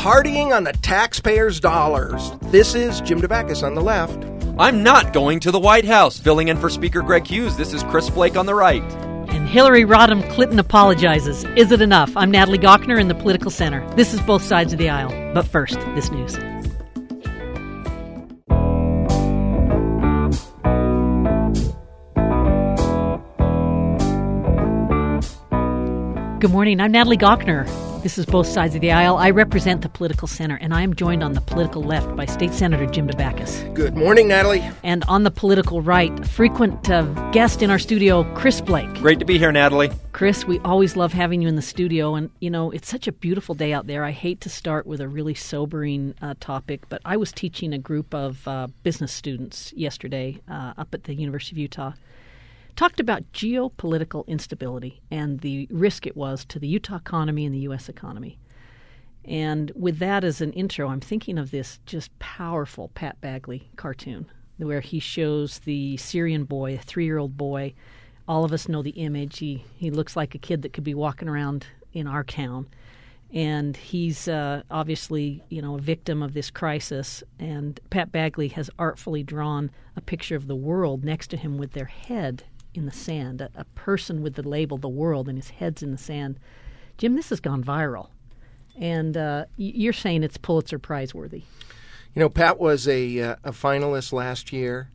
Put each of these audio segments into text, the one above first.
partying on the taxpayers' dollars. This is Jim DeBackus on the left. I'm not going to the White House. Filling in for Speaker Greg Hughes, this is Chris Blake on the right. And Hillary Rodham Clinton apologizes. Is it enough? I'm Natalie Gochner in the Political Center. This is Both Sides of the Aisle. But first, this news. Good morning. I'm Natalie Gochner. This is Both Sides of the Aisle. I represent the Political Center, and I am joined on the political left by State Senator Jim DeBackus. Good morning, Natalie. And on the political right, frequent guest in our studio, Chris Blake. Great to be here, Natalie. Chris, we always love having you in the studio, and, you know, it's such a beautiful day out there. I hate to start with a really sobering topic, but I was teaching a group of business students yesterday up at the University of Utah. Talked about geopolitical instability and the risk it was to the Utah economy and the U.S. economy. And with that as an intro, I'm thinking of this just powerful Pat Bagley cartoon where he shows the Syrian boy, a 3-year-old boy. All of us know the image. He looks like a kid that could be walking around in our town. And he's obviously, a victim of this crisis. And Pat Bagley has artfully drawn a picture of the world next to him with their head in the sand, a person with the label "the world" and his head's in the sand. Jim, this has gone viral, and you're saying it's Pulitzer Prize worthy. Pat was a finalist last year.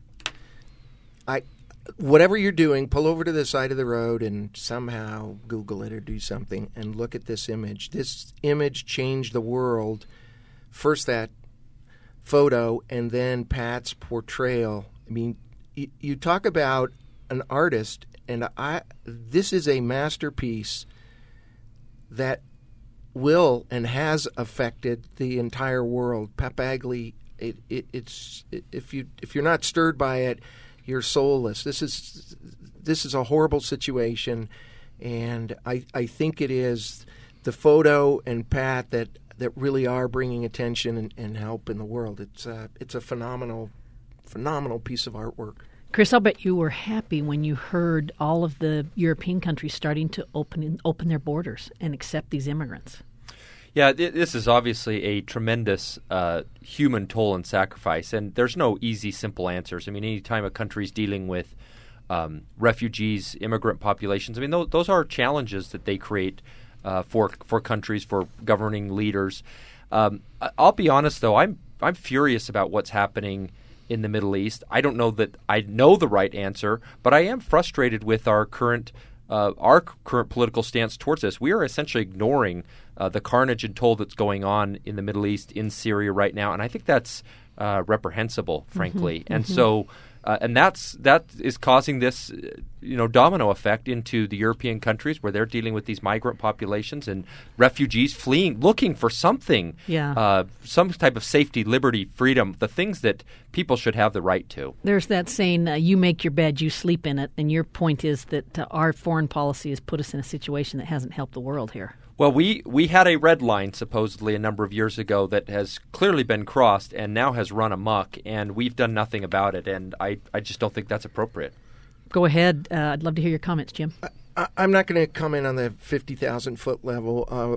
Whatever you're doing, pull over to the side of the road and somehow Google it or do something and look at this image. This image changed the world. First that photo, and then Pat's portrayal. I mean, you talk about an artist, and this is a masterpiece that will and has affected the entire world. Pat Bagley, it's if you're not stirred by it, you're soulless. This is a horrible situation, and I think it is the photo and Pat that really are bringing attention and help in the world. It's a phenomenal piece of artwork. Chris, I'll bet you were happy when you heard all of the European countries starting to open their borders and accept these immigrants. Yeah, this is obviously a tremendous human toll and sacrifice, and there's no easy, simple answers. I mean, anytime a country's dealing with refugees, immigrant populations, I mean, those are challenges that they create for countries, for governing leaders. I'll be honest, though, I'm furious about what's happening in the Middle East. I don't know that I know the right answer, but I am frustrated with our current political stance towards this. We are essentially ignoring the carnage and toll that's going on in the Middle East, in Syria right now, and I think that's reprehensible, frankly. And so, and that is causing this, domino effect into the European countries where they're dealing with these migrant populations and refugees fleeing, looking for something, some type of safety, liberty, freedom, the things that people should have the right to. There's that saying, you make your bed, you sleep in it, and your point is that our foreign policy has put us in a situation that hasn't helped the world here. Well, we had a red line supposedly a number of years ago that has clearly been crossed and now has run amok, and we've done nothing about it, and I just don't think that's appropriate. Go ahead. I'd love to hear your comments, Jim. I'm not going to comment on the 50,000-foot level.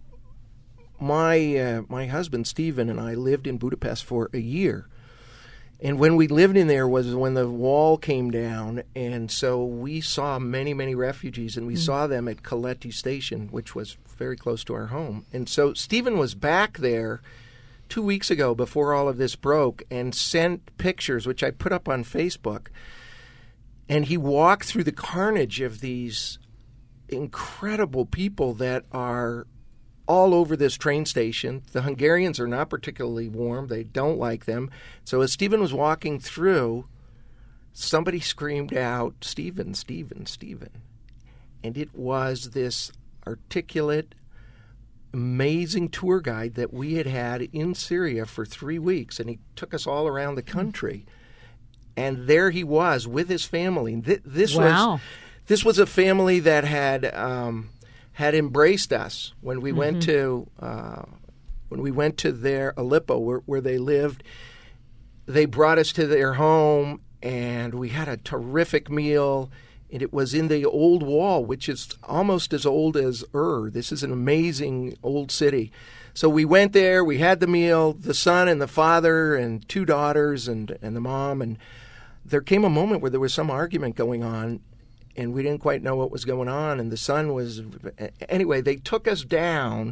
My husband, Stephen, and I lived in Budapest for a year. And when we lived in there was when the wall came down, and so we saw many, many refugees, and we saw them at Kaleti Station, which was very close to our home. And so Stephen was back there 2 weeks ago before all of this broke and sent pictures, which I put up on Facebook, and he walked through the carnage of these incredible people that are all over this train station. The Hungarians are not particularly warm. They don't like them. So as Stephen was walking through, somebody screamed out, "Stephen, Stephen, Stephen." And it was this articulate, amazing tour guide that we had in Syria for 3 weeks. And he took us all around the country. And there he was with his family. This was a family that had embraced us when we went to their Aleppo, where they lived. They brought us to their home, and we had a terrific meal. And it was in the old wall, which is almost as old as Ur. This is an amazing old city. So we went there, we had the meal, the son and the father and 2 daughters and the mom, and there came a moment where there was some argument going on, and we didn't quite know what was going on, and the son was... Anyway, they took us down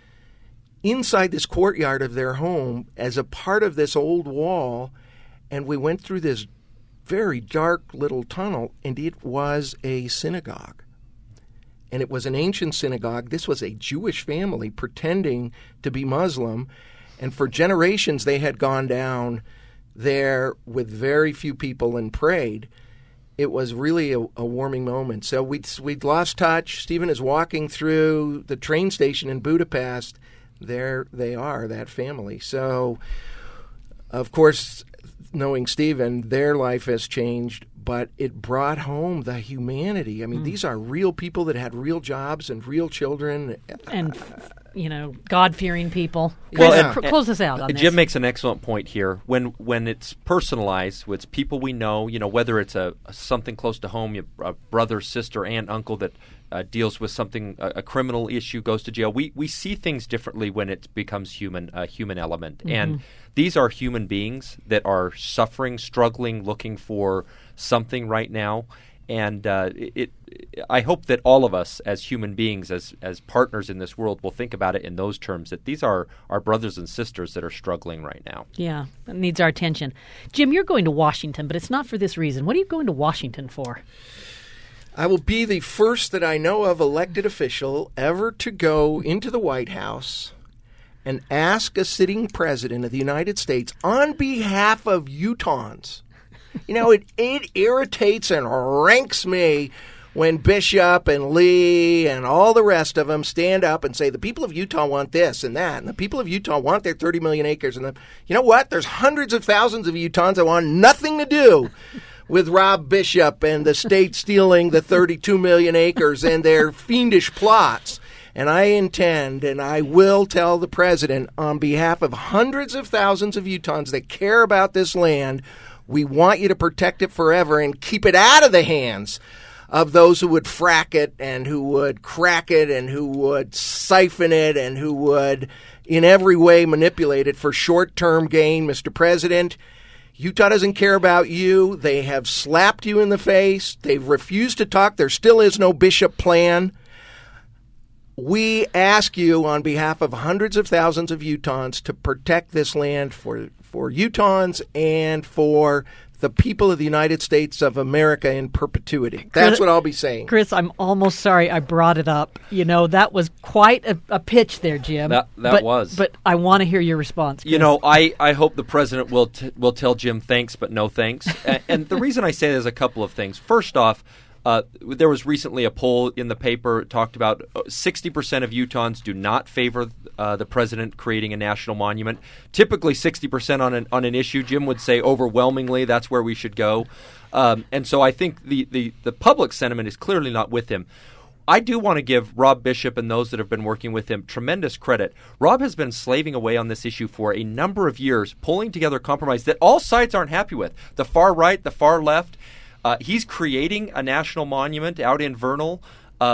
inside this courtyard of their home as a part of this old wall, and we went through this very dark little tunnel, and it was a synagogue. And it was an ancient synagogue. This was a Jewish family pretending to be Muslim, and for generations they had gone down there with very few people and prayed. It was really a warming moment. So we'd lost touch. Stephen is walking through the train station in Budapest. There they are, that family. So, of course, knowing Stephen, their life has changed, but it brought home the humanity. I mean, these are real people that had real jobs and real children. And, God-fearing people. Well, close us out on this. Jim makes an excellent point here. When it's personalized, it's people we know, whether it's something close to home, a brother, sister, aunt, uncle that deals with something, a criminal issue, goes to jail. We see things differently when it becomes a human element. Mm-hmm. And these are human beings that are suffering, struggling, looking for something right now. And I hope that all of us as human beings, as partners in this world, will think about it in those terms, that these are our brothers and sisters that are struggling right now. Yeah, it needs our attention. Jim, you're going to Washington, but it's not for this reason. What are you going to Washington for? I will be the first that I know of elected official ever to go into the White House and ask a sitting president of the United States on behalf of Utahns. It irritates and ranks me when Bishop and Lee and all the rest of them stand up and say the people of Utah want this and that, and the people of Utah want their 30 million acres. And you know what? There's hundreds of thousands of Utahns that want nothing to do with Rob Bishop and the state stealing the 32 million acres and their fiendish plots. And I intend, and I will tell the president on behalf of hundreds of thousands of Utahns that care about this land, we want you to protect it forever and keep it out of the hands of those who would frack it and who would crack it and who would siphon it and who would in every way manipulate it for short-term gain. Mr. President, Utah doesn't care about you. They have slapped you in the face. They've refused to talk. There still is no Bishop plan. We ask you on behalf of hundreds of thousands of Utahns to protect this land for Utahns and for the people of the United States of America in perpetuity. That's what I'll be saying. Chris, I'm almost sorry I brought it up. That was quite a pitch there, Jim. That was. But I want to hear your response, Chris. I hope the president will tell Jim thanks, but no thanks. And the reason I say there's a couple of things. First off, there was recently a poll in the paper talked about 60% of Utahns do not favor the president creating a national monument. Typically 60% on an issue. Jim would say overwhelmingly that's where we should go. And so I think the public sentiment is clearly not with him. I do want to give Rob Bishop and those that have been working with him tremendous credit. Rob has been slaving away on this issue for a number of years, pulling together a compromise that all sides aren't happy with. The far right, the far left. He's creating a national monument out in Vernal.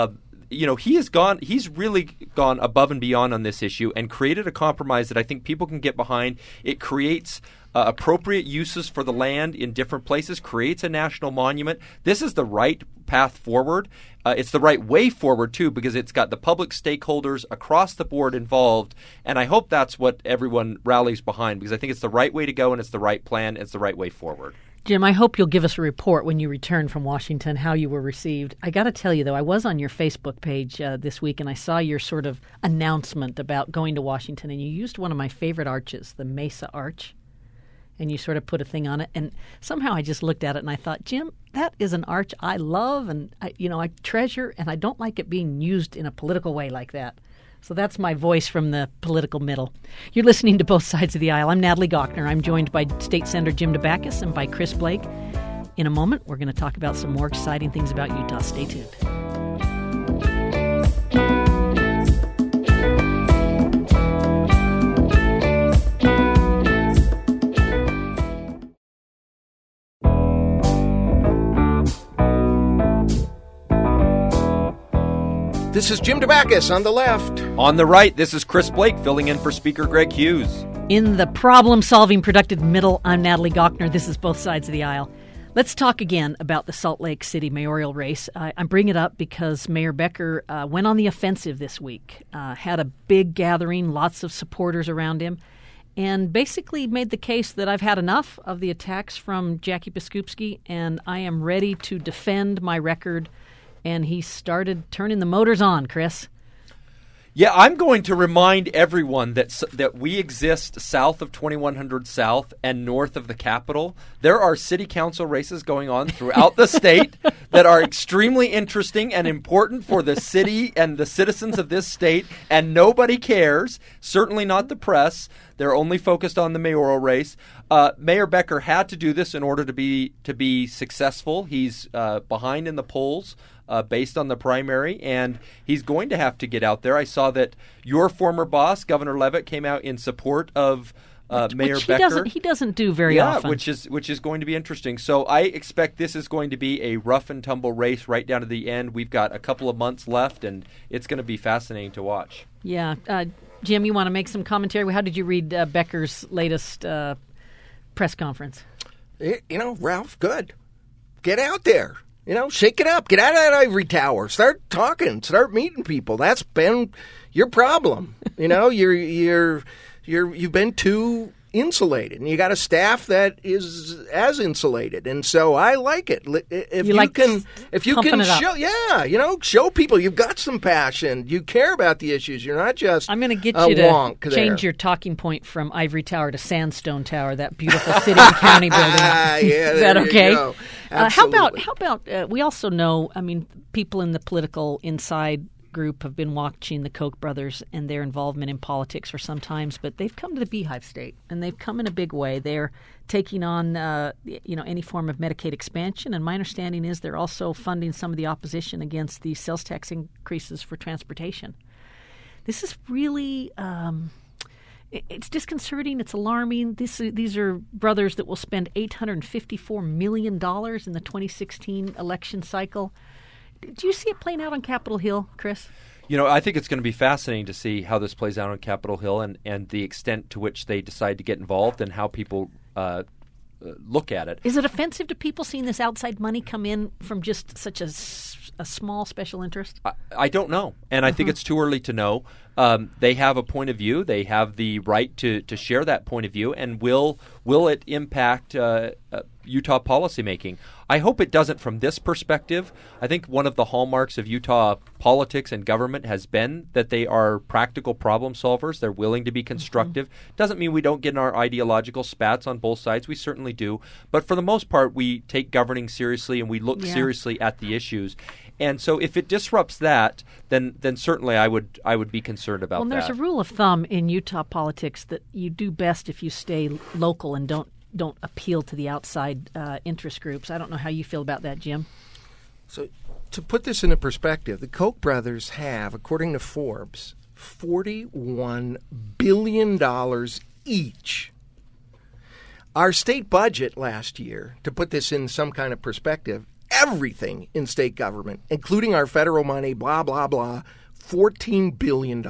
He's really gone above and beyond on this issue and created a compromise that I think people can get behind. It creates appropriate uses for the land in different places, creates a national monument. This is the right path forward. It's the right way forward, too, because it's got the public stakeholders across the board involved. And I hope that's what everyone rallies behind, because I think it's the right way to go and it's the right plan. It's the right way forward. Jim, I hope you'll give us a report when you return from Washington, how you were received. I got to tell you, though, I was on your Facebook page this week, and I saw your sort of announcement about going to Washington, and you used one of my favorite arches, the Mesa Arch, and you sort of put a thing on it. And somehow I just looked at it, and I thought, Jim, that is an arch I love and I treasure, and I don't like it being used in a political way like that. So that's my voice from the political middle. You're listening to Both Sides of the Aisle. I'm Natalie Gochner. I'm joined by State Senator Jim Dabakis and by Chris Blake. In a moment, we're going to talk about some more exciting things about Utah. Stay tuned. This is Jim Dabakis on the left. On the right, this is Chris Blake filling in for Speaker Greg Hughes. In the problem-solving, productive middle, I'm Natalie Gochner. This is Both Sides of the Aisle. Let's talk again about the Salt Lake City mayoral race. I bring it up because Mayor Becker went on the offensive this week, had a big gathering, lots of supporters around him, and basically made the case that I've had enough of the attacks from Jackie Biskupski, and I am ready to defend my record. And he started turning the motors on, Chris. Yeah, I'm going to remind everyone that we exist south of 2100 South and north of the Capitol. There are city council races going on throughout the state that are extremely interesting and important for the city and the citizens of this state, and nobody cares, certainly not the press. They're only focused on the mayoral race. Mayor Becker had to do this in order to be successful. He's behind in the polls. Based on the primary, and he's going to have to get out there. I saw that your former boss, Governor Leavitt, came out in support of Mayor Becker. He doesn't do very often. which is going to be interesting. So I expect this is going to be a rough and tumble race right down to the end. We've got a couple of months left, and it's going to be fascinating to watch. Yeah. Jim, you want to make some commentary? How did you read Becker's latest press conference? Ralph, good. Get out there. Shake it up. Get out of that ivory tower. Start talking. Start meeting people. That's been your problem. You've been too insulated, and you got a staff that is as insulated. And so I like it. If you can show people you've got some passion. You care about the issues. You're not just I'm going to get you to change your talking point from ivory tower to sandstone tower. That beautiful city and county building. Is that okay? How about we also know, people in the political inside group have been watching the Koch brothers and their involvement in politics for some time, but they've come to the Beehive State, and they've come in a big way. They're taking on any form of Medicaid expansion, and my understanding is they're also funding some of the opposition against the sales tax increases for transportation. This is really it's disconcerting. It's alarming. These are brothers that will spend $854 million in the 2016 election cycle. Do you see it playing out on Capitol Hill, Chris? I think it's going to be fascinating to see how this plays out on Capitol Hill and the extent to which they decide to get involved and how people look at it. Is it offensive to people seeing this outside money come in from just such a small special interest? I don't know, and I think it's too early to know. They have a point of view. They have the right to share that point of view, and will it impact Utah policymaking? I hope it doesn't from this perspective. I think one of the hallmarks of Utah politics and government has been that they are practical problem solvers. They're willing to be constructive. Doesn't mean we don't get in our ideological spats on both sides. We certainly do. But for the most part, we take governing seriously and we look seriously at the issues. And so if it disrupts that, then certainly I would be concerned about that. Well, there's a rule of thumb in Utah politics that you do best if you stay local and don't appeal to the outside interest groups. I don't know how you feel about that, Jim. So to put this into perspective, the Koch brothers have, according to Forbes, $41 billion each. Our state budget last year, to put this in some kind of perspective, everything in state government, including our federal money, blah, blah, blah, $14 billion.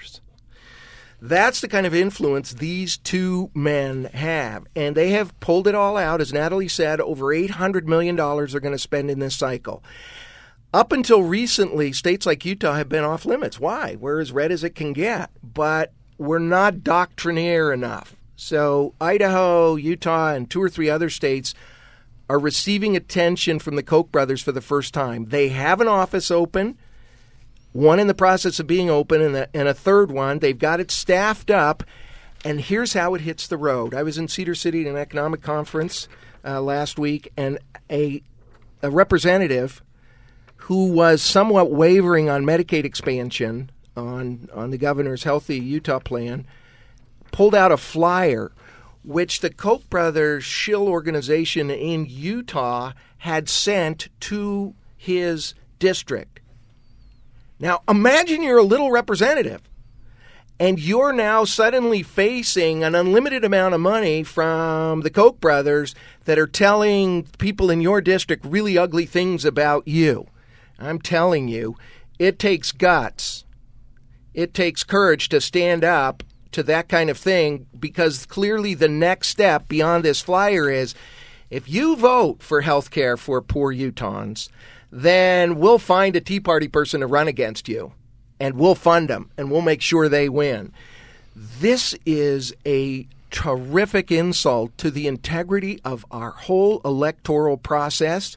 That's the kind of influence these two men have. And they have pulled it all out. As Natalie said, over $800 million they're going to spend in this cycle. Up until recently, states like Utah have been off limits. Why? We're as red as it can get. But we're not doctrinaire enough. So Idaho, Utah, and 2 or 3 other states are receiving attention from the Koch brothers for the first time. They have an office open, one in the process of being open, and a third one. They've got it staffed up, and here's how it hits the road. I was in Cedar City at an economic conference last week, and a representative who was somewhat wavering on Medicaid expansion on the governor's Healthy Utah plan pulled out a flyer which the Koch brothers shill organization in Utah had sent to his district. Now, imagine you're a little representative, and you're now suddenly facing an unlimited amount of money from the Koch brothers that are telling people in your district really ugly things about you. I'm telling you, it takes guts. It takes courage to stand up to that kind of thing, because clearly the next step beyond this flyer is, if you vote for health care for poor Utahns, then we'll find a Tea Party person to run against you, and we'll fund them, and we'll make sure they win. This is a terrific insult to the integrity of our whole electoral process.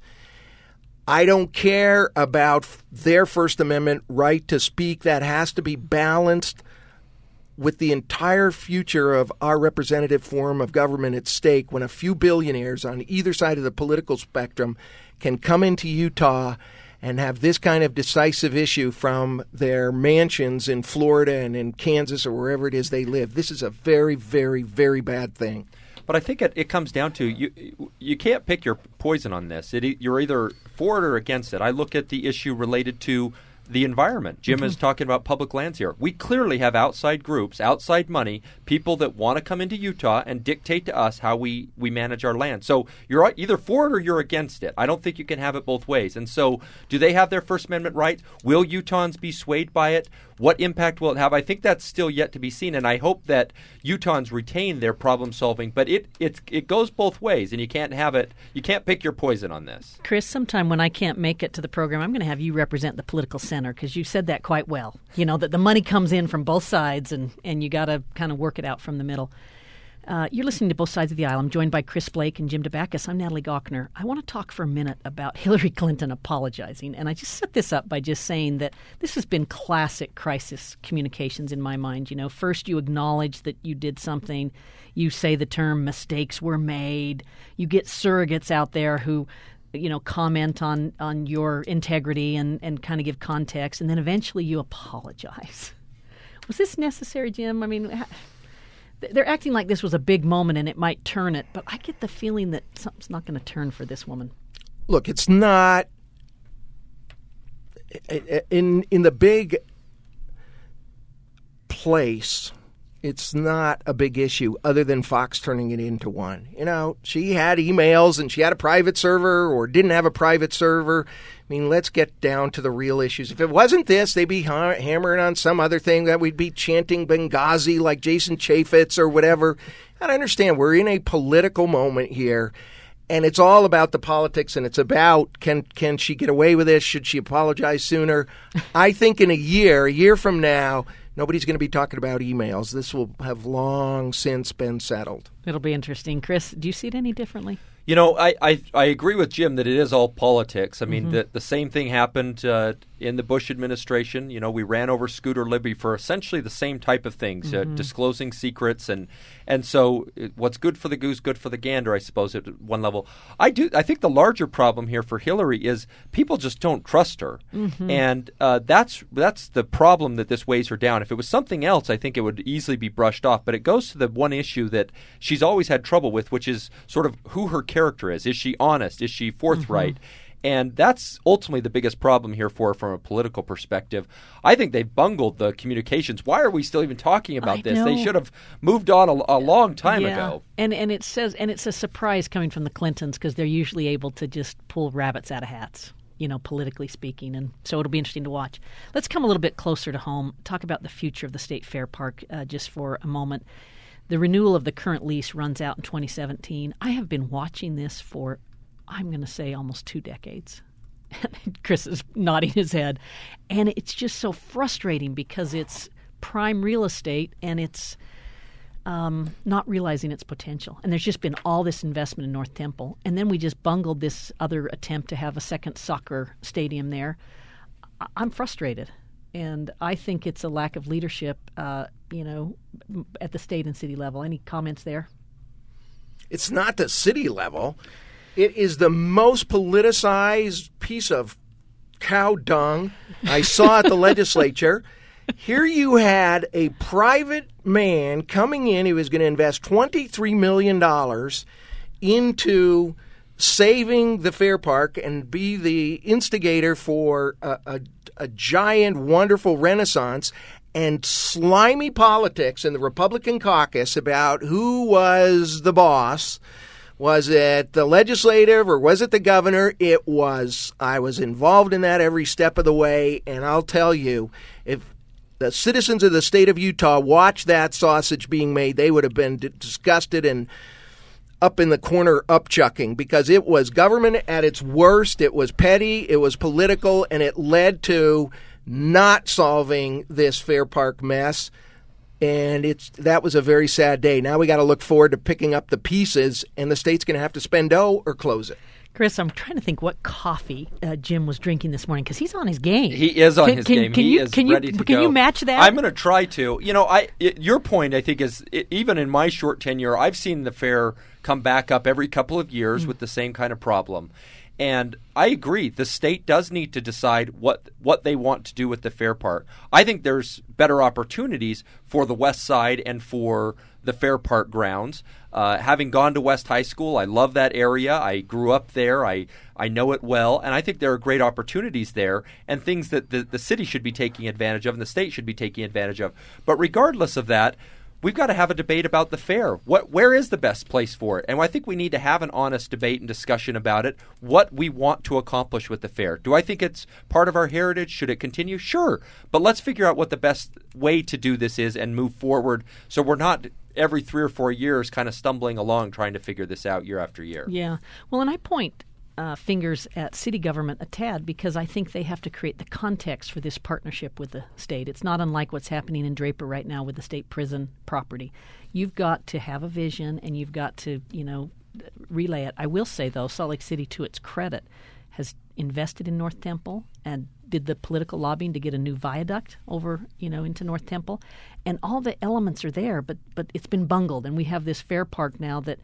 I don't care about their First Amendment right to speak. That has to be balanced with the entire future of our representative form of government at stake, when a few billionaires on either side of the political spectrum can come into Utah and have this kind of decisive issue from their mansions in Florida and in Kansas or wherever it is they live. This is a very, very, very bad thing. But I think it comes down to you can't pick your poison on this. You're either for it or against it. I look at the issue related to the environment. Jim is talking about public lands here. We clearly have outside groups, outside money, people that want to come into Utah and dictate to us how we manage our land. So you're either for it or you're against it. I don't think you can have it both ways. And so do they have their First Amendment rights? Will Utahns be swayed by it? What impact will it have? I think that's still yet to be seen, and I hope that Utahns retain their problem solving. But it goes both ways, and you can't have it. You can't pick your poison on this. Chris, sometime when I can't make it to the program, I'm going to have you represent the political center, because you said that quite well. You know, that the money comes in from both sides, and you got to kind of work it out from the middle. You're listening to Both Sides of the Aisle. I'm joined by Chris Blake and Jim Dabakis. I'm Natalie Gochner. I want to talk for a minute about Hillary Clinton apologizing. And I just set this up by just saying that this has been classic crisis communications in my mind. You know, first you acknowledge that you did something. You say the term mistakes were made. You get surrogates out there who, you know, comment on your integrity and kind of give context. And then eventually you apologize. Was this necessary, Jim? I mean, they're acting like this was a big moment and it might turn it, but I get the feeling that something's not going to turn for this woman. Look, it's not in the big place. It's not a big issue other than Fox turning it into one. You know, she had emails and she had a private server or didn't have a private server. I mean, let's get down to the real issues. If it wasn't this, they'd be hammering on some other thing that we'd be chanting Benghazi like Jason Chaffetz or whatever. And I understand we're in a political moment here, and it's all about the politics, and it's about can she get away with this? Should she apologize sooner? I think in a year from now, nobody's going to be talking about emails. This will have long since been settled. It'll be interesting. Chris, do you see it any differently? You know, I agree with Jim that it is all politics. I mean, the same thing happened in the Bush administration. You know, we ran over Scooter Libby for essentially the same type of things, disclosing secrets. And so what's good for the goose, good for the gander, I suppose, at one level. I think the larger problem here for Hillary is people just don't trust her. And that's the problem that this weighs her down. If it was something else, I think it would easily be brushed off. But it goes to the one issue that she's always had trouble with, which is sort of who her character is. Is she honest? Is she forthright? And that's ultimately the biggest problem here for her from a political perspective. I think they've bungled the communications. Why are we still even talking about this? They should have moved on a long time ago. And it says, and it's a surprise coming from the Clintons, because they're usually able to just pull rabbits out of hats, you know, politically speaking. And so it'll be interesting to watch. Let's come a little bit closer to home, talk about the future of the State Fair Park just for a moment. The renewal of the current lease runs out in 2017. I have been watching this for, I'm going to say, almost 2 decades. Chris is nodding his head. And it's just so frustrating because it's prime real estate and it's not realizing its potential. And there's just been all this investment in North Temple. And then we just bungled this other attempt to have a second soccer stadium there. I'm frustrated. And I think it's a lack of leadership, you know, at the state and city level. Any comments there? It's not the city level. It is the most politicized piece of cow dung I saw at the legislature. Here you had a private man coming in. He was going to invest $23 million into saving the Fair Park and be the instigator for a giant, wonderful renaissance, and slimy politics in the Republican caucus about who was the boss Was it the legislative or was it the governor? It was. I was involved in that every step of the way, and I'll tell you, if the citizens of the state of Utah watched that sausage being made, they would have been disgusted and up in the corner upchucking, because it was government at its worst. It was petty, it was political, and it led to not solving this Fair Park mess. And that was a very sad day. Now we got to look forward to picking up the pieces, and the state's going to have to spend dough or close it. Chris, I'm trying to think what coffee Jim was drinking this morning, because he's on his game. He is on his game. He is ready to go. Can you match that? I'm going to try to. Your point, I think, is even in my short tenure, I've seen the fair come back up every couple of years with the same kind of problem. And I agree, the state does need to decide what they want to do with the Fair Park. I think there's better opportunities for the West Side and for the Fair Park grounds. Having gone to West High School, I love that area. I grew up there. I know it well. And I think there are great opportunities there and things that the city should be taking advantage of and the state should be taking advantage of. But regardless of that, we've got to have a debate about the fair. Where is the best place for it? And I think we need to have an honest debate and discussion about it, what we want to accomplish with the fair. Do I think it's part of our heritage? Should it continue? Sure. But let's figure out what the best way to do this is and move forward so we're not every 3 or 4 years kind of stumbling along trying to figure this out year after year. Yeah. Well, and I point fingers at city government a tad, because I think they have to create the context for this partnership with the state. It's not unlike what's happening in Draper right now with the state prison property. You've got to have a vision, and you've got to, relay it. I will say, though, Salt Lake City, to its credit, has invested in North Temple and did the political lobbying to get a new viaduct over, into North Temple. And all the elements are there, but it's been bungled. And we have this Fair Park now that,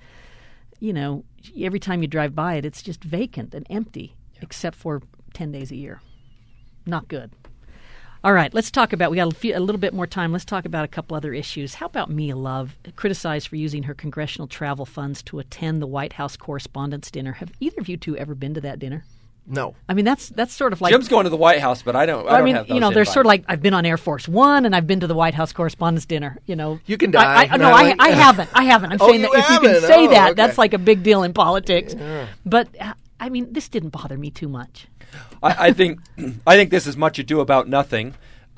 every time you drive by it, it's just vacant and empty, except for 10 days a year. Not good. All right, let's talk about, we got a little bit more time. Let's talk about a couple other issues. How about Mia Love, criticized for using her congressional travel funds to attend the White House Correspondents' Dinner? Have either of you two ever been to that dinner? No. I mean, that's sort of like... Jim's going to the White House, but I don't have those there's invites. sort of like, I've been on Air Force One, and I've been to the White House Correspondents' Dinner, You can die. I haven't. I'm saying that if you can say that, okay. that's like a big deal in politics. Yeah. But, this didn't bother me too much. I think this is much ado about nothing.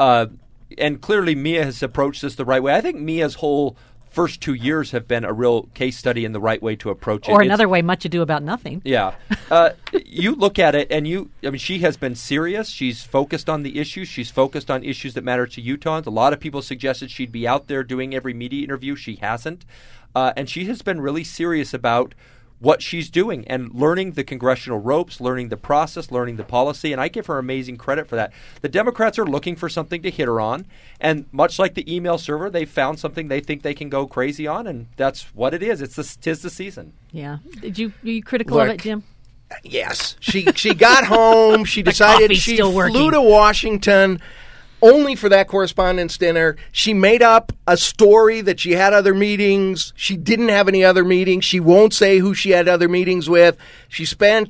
And clearly Mia has approached this the right way. I think Mia's whole first 2 years have been a real case study in the right way to approach it. Or another way, much ado about nothing. Yeah. You look at it and she has been serious. She's focused on the issues. She's focused on issues that matter to Utahns. A lot of people suggested she'd be out there doing every media interview. She hasn't. And she has been really serious about what she's doing and learning the congressional ropes, learning the process, learning the policy, and I give her amazing credit for that. The Democrats are looking for something to hit her on, and much like the email server, they found something they think they can go crazy on, and that's what it is. Tis the season. Yeah. Were you critical of it, Jim? Yes. She got home. She decided she flew to Washington only for that Correspondents' Dinner. She made up a story that she had other meetings. She didn't have any other meetings. She won't say who she had other meetings with. She spent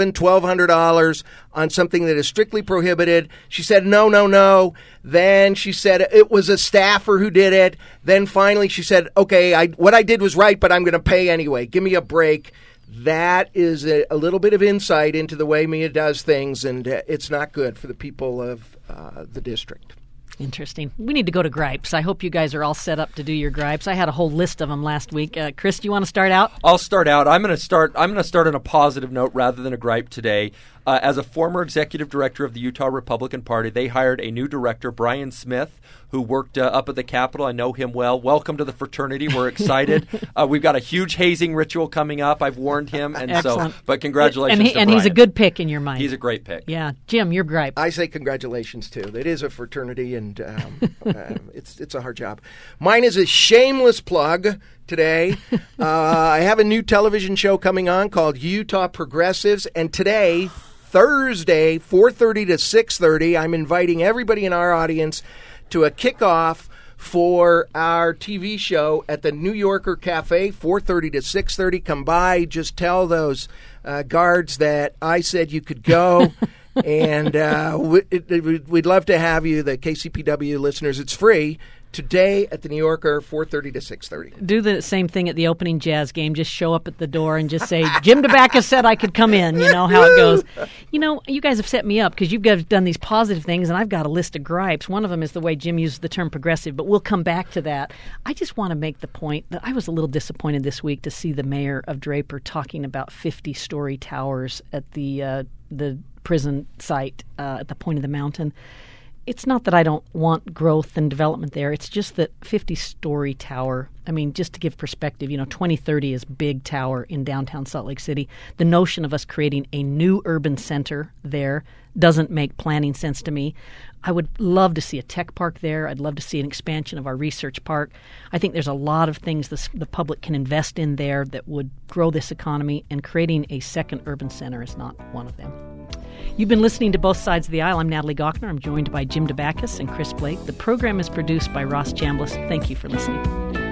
$1,200 on something that is strictly prohibited. She said, no. Then she said it was a staffer who did it. Then finally she said, okay, what I did was right, but I'm going to pay anyway. Give me a break. That is a little bit of insight into the way Mia does things, and it's not good for the people of the district. Interesting. We need to go to gripes. I hope you guys are all set up to do your gripes. I had a whole list of them last week. Chris, do you want to start out? I'll start out. I'm going to start on a positive note rather than a gripe today. As a former executive director of the Utah Republican Party, they hired a new director, Brian Smith, who worked up at the Capitol. I know him well. Welcome to the fraternity. We're excited. We've got a huge hazing ritual coming up. I've warned him, and Excellent. But congratulations to Brian. And he's a good pick in your mind. He's a great pick. Yeah, Jim, your gripe. I say congratulations too. It is a fraternity, and it's a hard job. Mine is a shameless plug. Today, I have a new television show coming on called Utah Progressives, and today, Thursday, 4:30 to 6:30, I'm inviting everybody in our audience to a kickoff for our TV show at the New Yorker Cafe, 4:30 to 6:30. Come by, just tell those guards that I said you could go. And we'd love to have you, the KCPW listeners. It's free today at the New Yorker, 4:30 to 6:30. Do the same thing at the opening Jazz game. Just show up at the door and just say, Jim DeBackus said I could come in. You know how it goes. You know, you guys have set me up because you've guys done these positive things, and I've got a list of gripes. One of them is the way Jim uses the term progressive, but we'll come back to that. I just want to make the point that I was a little disappointed this week to see the mayor of Draper talking about 50-story towers at the prison site at the point of the mountain. It's not that I don't want growth and development there. It's just that 50-story tower, I mean, just to give perspective, 2030 is big tower in downtown Salt Lake City. The notion of us creating a new urban center there doesn't make planning sense to me. I would love to see a tech park there. I'd love to see an expansion of our research park. I think there's a lot of things the public can invest in there that would grow this economy, and creating a second urban center is not one of them. You've been listening to Both Sides of the Aisle. I'm Natalie Gochner. I'm joined by Jim DeBackus and Chris Blake. The program is produced by Ross Chambliss. Thank you for listening.